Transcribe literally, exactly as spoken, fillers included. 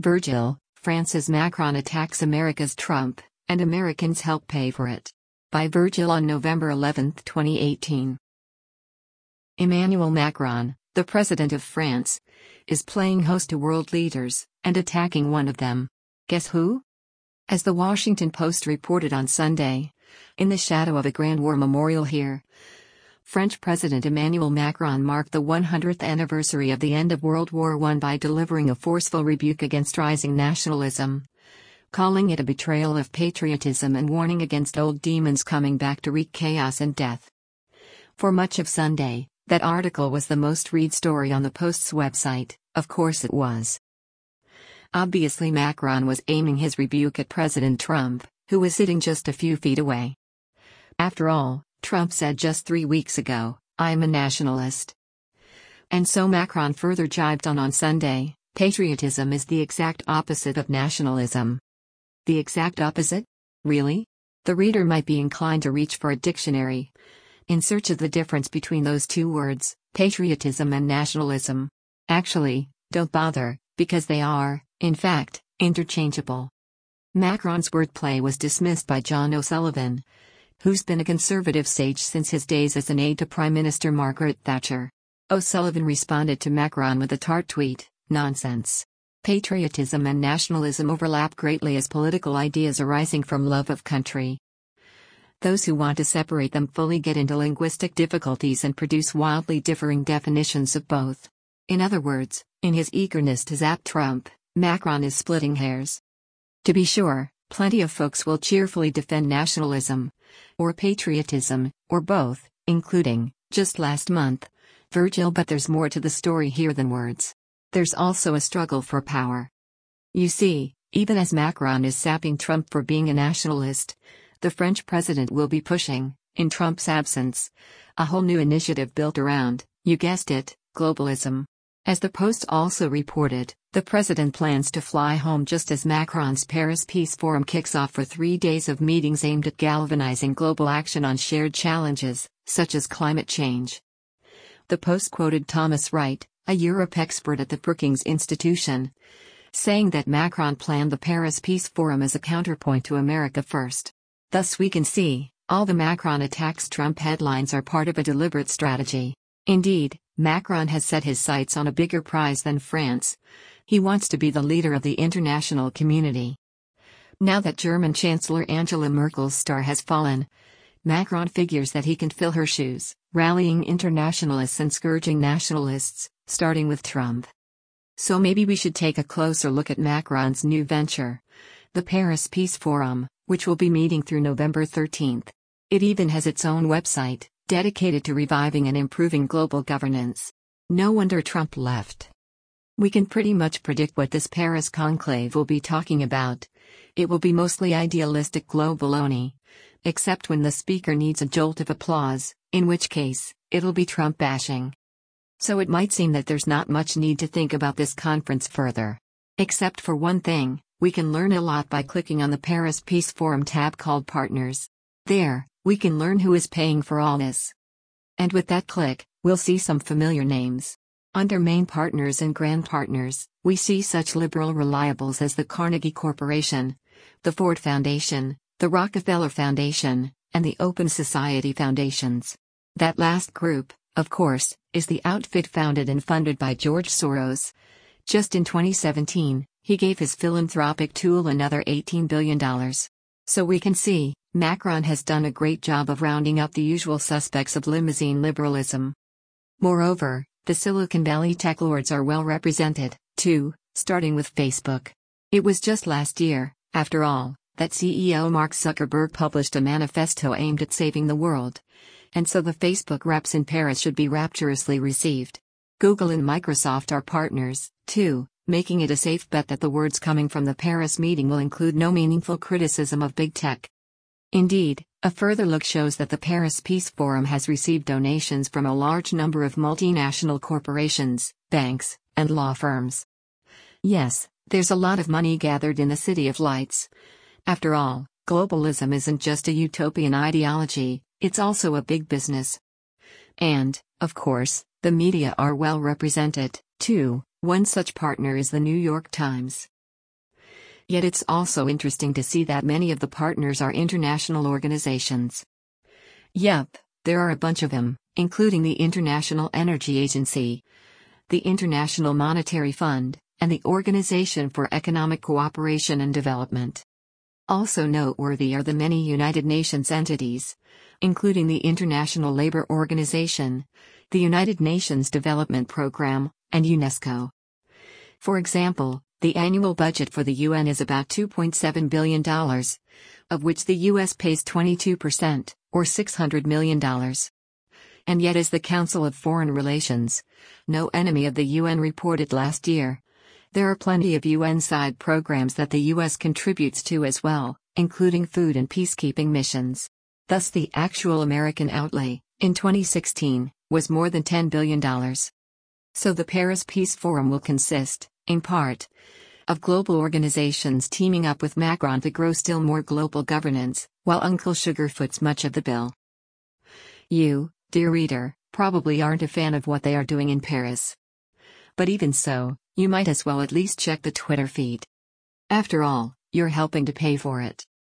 Virgil, France's Macron attacks America's Trump, and Americans help pay for it. By Virgil on November eleventh, twenty eighteen. Emmanuel Macron, the president of France, is playing host to world leaders, and attacking one of them. Guess who? As the Washington Post reported on Sunday, in the shadow of a grand war memorial here, French President Emmanuel Macron marked the one hundredth anniversary of the end of World War One by delivering a forceful rebuke against rising nationalism, calling it a betrayal of patriotism and warning against old demons coming back to wreak chaos and death. For much of Sunday, that article was the most read story on the Post's website. Of course it was. Obviously Macron was aiming his rebuke at President Trump, who was sitting just a few feet away. After all, Trump said just three weeks ago, "I'm a nationalist." And so Macron further jibed on on Sunday, patriotism is the exact opposite of nationalism. The exact opposite? Really? The reader might be inclined to reach for a dictionary, in search of the difference between those two words, patriotism and nationalism. Actually, don't bother, because they are, in fact, interchangeable. Macron's wordplay was dismissed by John O'Sullivan, who's been a conservative sage since his days as an aide to Prime Minister Margaret Thatcher. O'Sullivan responded to Macron with a tart tweet, "Nonsense. Patriotism and nationalism overlap greatly as political ideas arising from love of country. Those who want to separate them fully get into linguistic difficulties and produce wildly differing definitions of both." In other words, in his eagerness to zap Trump, Macron is splitting hairs. To be sure, plenty of folks will cheerfully defend nationalism, or patriotism, or both, including, just last month, Virgil. But there's more to the story here than words. There's also a struggle for power. You see, even as Macron is sapping Trump for being a nationalist, the French president will be pushing, in Trump's absence, a whole new initiative built around, you guessed it, globalism. As the Post also reported, the president plans to fly home just as Macron's Paris Peace Forum kicks off for three days of meetings aimed at galvanizing global action on shared challenges, such as climate change. The Post quoted Thomas Wright, a Europe expert at the Brookings Institution, saying that Macron planned the Paris Peace Forum as a counterpoint to America First. Thus we can see, all the Macron attacks Trump headlines are part of a deliberate strategy. Indeed, Macron has set his sights on a bigger prize than France. He wants to be the leader of the international community. Now that German Chancellor Angela Merkel's star has fallen, Macron figures that he can fill her shoes, rallying internationalists and scourging nationalists, starting with Trump. So maybe we should take a closer look at Macron's new venture, the Paris Peace Forum, which will be meeting through November thirteenth. It even has its own website, dedicated to reviving and improving global governance. No wonder Trump left. We can pretty much predict what this Paris conclave will be talking about. It will be mostly idealistic globaloney, except when the speaker needs a jolt of applause, in which case, it'll be Trump bashing. So it might seem that there's not much need to think about this conference further. Except for one thing, we can learn a lot by clicking on the Paris Peace Forum tab called Partners. There, we can learn who is paying for all this. And with that click, we'll see some familiar names. Under main partners and grand partners, we see such liberal reliables as the Carnegie Corporation, the Ford Foundation, the Rockefeller Foundation, and the Open Society Foundations. That last group, of course, is the outfit founded and funded by George Soros. Just in twenty seventeen, he gave his philanthropic tool another eighteen billion dollars. So we can see, Macron has done a great job of rounding up the usual suspects of limousine liberalism. Moreover, the Silicon Valley tech lords are well represented, too, starting with Facebook. It was just last year, after all, that C E O Mark Zuckerberg published a manifesto aimed at saving the world. And so the Facebook reps in Paris should be rapturously received. Google and Microsoft are partners, too, making it a safe bet that the words coming from the Paris meeting will include no meaningful criticism of big tech. Indeed, a further look shows that the Paris Peace Forum has received donations from a large number of multinational corporations, banks, and law firms. Yes, there's a lot of money gathered in the City of Lights. After all, globalism isn't just a utopian ideology, it's also a big business. And, of course, the media are well represented, too. One such partner is the New York Times. Yet it's also interesting to see that many of the partners are international organizations. Yep, there are a bunch of them, including the International Energy Agency, the International Monetary Fund, and the Organization for Economic Cooperation and Development. Also noteworthy are the many United Nations entities, including the International Labour Organization, the United Nations Development Programme, and UNESCO. For example, the annual budget for the U N is about two point seven billion dollars, of which the U S pays twenty-two percent, or six hundred million dollars. And yet, as the Council of Foreign Relations, no enemy of the U N reported last year, there are plenty of U N side programs that the U S contributes to as well, including food and peacekeeping missions. Thus, the actual American outlay, in twenty sixteen, was more than ten billion dollars. So the Paris Peace Forum will consist, in part, of global organizations teaming up with Macron to grow still more global governance, while Uncle Sugar foots much of the bill. You, dear reader, probably aren't a fan of what they are doing in Paris. But even so, you might as well at least check the Twitter feed. After all, you're helping to pay for it.